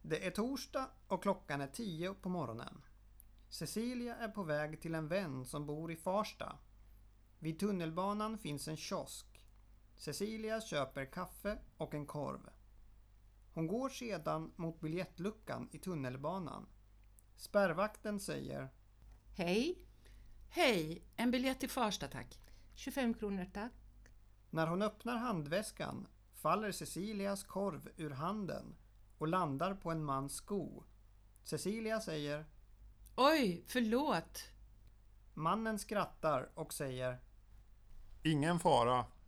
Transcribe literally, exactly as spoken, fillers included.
Det är torsdag och klockan är tio på morgonen. Cecilia är på väg till en vän som bor i Farsta. Vid tunnelbanan finns en kiosk. Cecilia köper kaffe och en korv. Hon går sedan mot biljettluckan i tunnelbanan. Spärrvakten säger: Hej. Hej, en biljett till Farsta tack. tjugofem kronor tack. När hon öppnar handväskan faller Cecilias korv ur handen och landar på en mans sko. Cecilia säger: Oj, förlåt. Mannen skrattar och säger: Ingen fara,